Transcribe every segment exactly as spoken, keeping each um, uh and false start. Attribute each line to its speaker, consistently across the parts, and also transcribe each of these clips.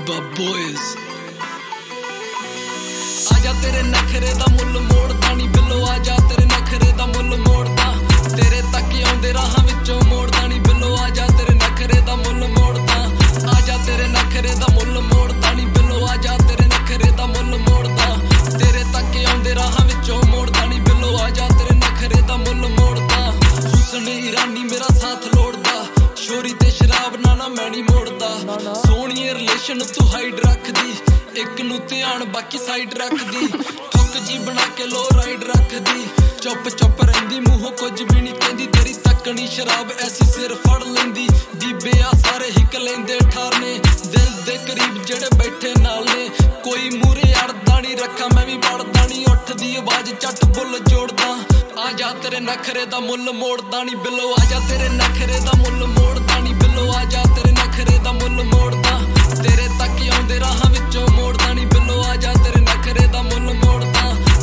Speaker 1: Bubba Boys आजा तेरे नखरे दा मुल मोड़दा नी बिल्लो आजा तेरे नखरे दा मुल मोड़दा तेरे तक आउंदे राहां विचों मोड़दा नी बिल्लो आजा तेरे नखरे दा मुल मोड़दा आजा तेरे नखरे दा मुल मोड़दा नी बिल्लो आजा तेरे नखरे दा मुल मोड़दा तेरे तक आउंदे राहां विचों मोड़दा नी बिल्लो आजा तेरे नखरे दा मुल मोड़दा हुस्न ईरानी मेरा साथ लोड़दा शोरी ते शराब ना ना मैं नहीं मोड़दा सोहणी रिलेशन तू हाइड रखदी एक नू ध्यान बाकी साइड रखदी ठुक जी बना के लो राइड रखदी चुप चुप रहिंदी मूहों कुछ भी नहीं कहंदी तेरी तकनी शराब ऐसी सिर फड़ लेंदी दीबे आ सारे हिक लेंदे ठारने दिल दे करीब जेड़े बैठे नाल ने कोई मूरे अड़दा नहीं रखा मैं भी पड़दा नहीं उठदी आवाज झट बुल जोड़दा आजा तेरे नखरे दा मुल मोड़दा नहीं बिल्लो आजा तेरे नखरे दा मुल मोड़दा नहीं बिल्लो आजा तेरे नखरे दा मुल मोड़दा तेरे तक आउंदे राहां विचों मोड़दा नहीं बिल्लो आजा तेरे नखरे दा मुल मोड़दा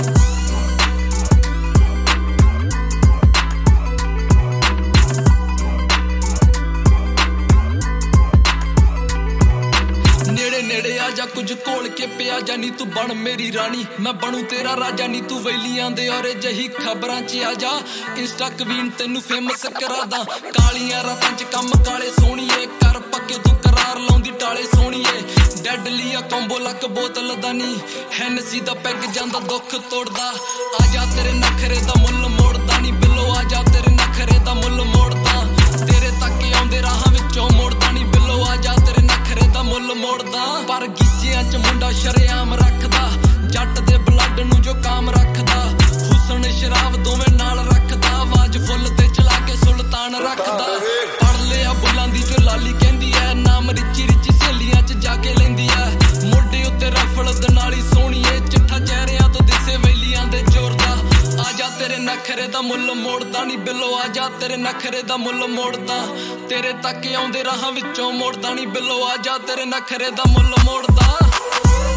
Speaker 1: नेड़े नेड़े आजा कुछ कोल के पिया जा नी तू बन मेरी रानी मैं बनू तेरा राजा नी तू वेलियां दे और जही खबरां च आजा इंस्टा क्वीन तेनू फेमस करादा कालियां रातां च कम काले सोहणीए कर पक्के तू करार लाउंदी टाले सोहणीए डेडली आ कॉम्बो लक बोतल दा नी हैनसी दा पैग जांदा दुख तोड़दा आजा तेरे नखरे दा मुल मोड़दा नी बिल्लो आजा तेरे नखरे दा मुल मोड़दा तेरे तक आउंदे राहां विचों मोड़दा नी बिल्लो आजा तेरे नखरे दा मुल मोड़दा पर गीजियां च मुंडा शरेआम रखदा जट दे ब्लड नू जो काम रखदा हुस्न शराब दोवें नाल रखदा आवाज फुल ते चला के सुल्तान रखदा पढ़ लिया बुल्लां दी जो लाली कहंदी ऐ नाम रिची रिची सहेलियां च जाके लैंदी ऐ मोढे उत्ते रफल दे नाली सोहणीए चिट्ठा चेहरियां तो दिसे वेलियां दे जोरदा आजा तेरे नखरे दा मुल मोड़दा नी बिल्लो आजा तेरे नखरे दा मुल मोड़दा तेरे तक आउंदे राहां विचों मोड़दा नी बिल्लो आजा तेरे नखरे दा मुल मोड़दा